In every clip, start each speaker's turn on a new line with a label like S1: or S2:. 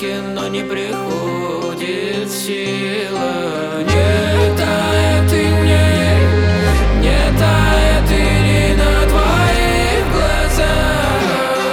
S1: страхи, но не приходит сила. Не тает и не тает и не на твоих глазах.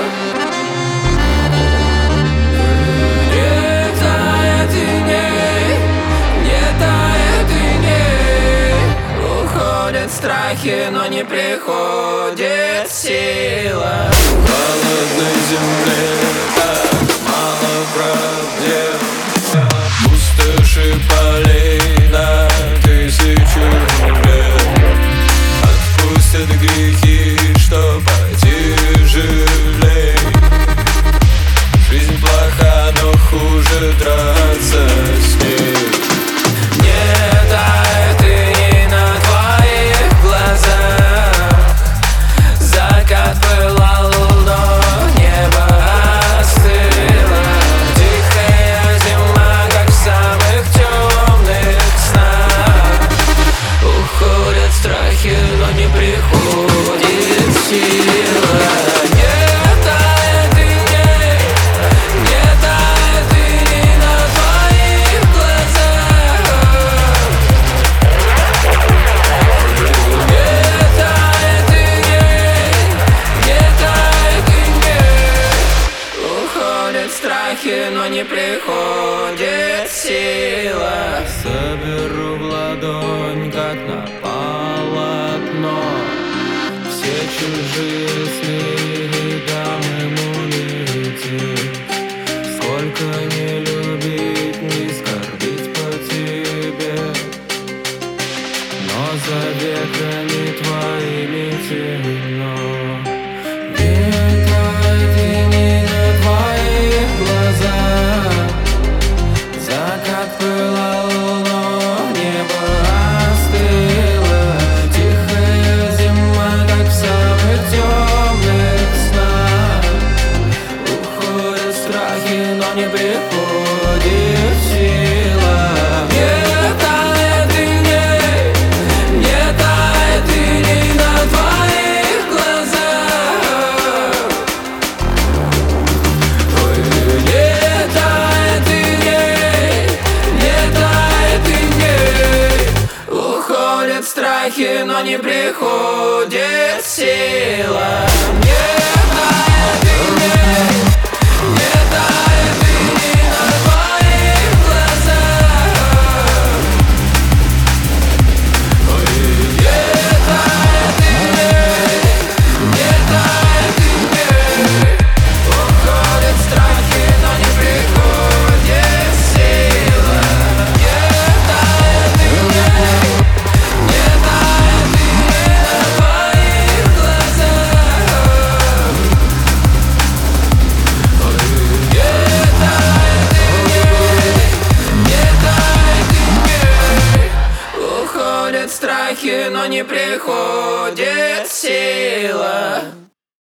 S1: Не тает и не тает и не уходят страхи, но не приходит сила. В холодной земле так мало проблем, пустоши полей на тысячу лет. Отпустят грехи, что потяжелей. Жизнь плоха, но хуже драться с ней. Не тает и не на твоих глазах. Закат пылал, но небо остыло. Тихая зима, как в самых темных снах. Уходят страхи, но не приходит сила. Не тает и не тает и не на твоих глазах. Не тает и не тает и не уходят страхи, но не приходит сила. Соберу в ладонь, как на полотно, все чужие сны и дам ему лететь. Сколько не любить, не скорбить по тебе, но за веками твоими темно. Не тает и не на твоих глазах. Закат пылал, но небо остыло. Тихая зима, как в самых темных снах. Уходят страхи, но не приходит сила. Не тает и не тает и не на твоих глазах. Ой, не тает и не тает и не уходят страхи, но не приходит сила. Не тает и не тает и не на твоих глазах. Ой, не тает и не тает и не уходят страхи, но не приходит сила. Не тает и не тает и не на твоих глазах. Ой, не тает и не тает и не уходят страхи, но не приходит сила.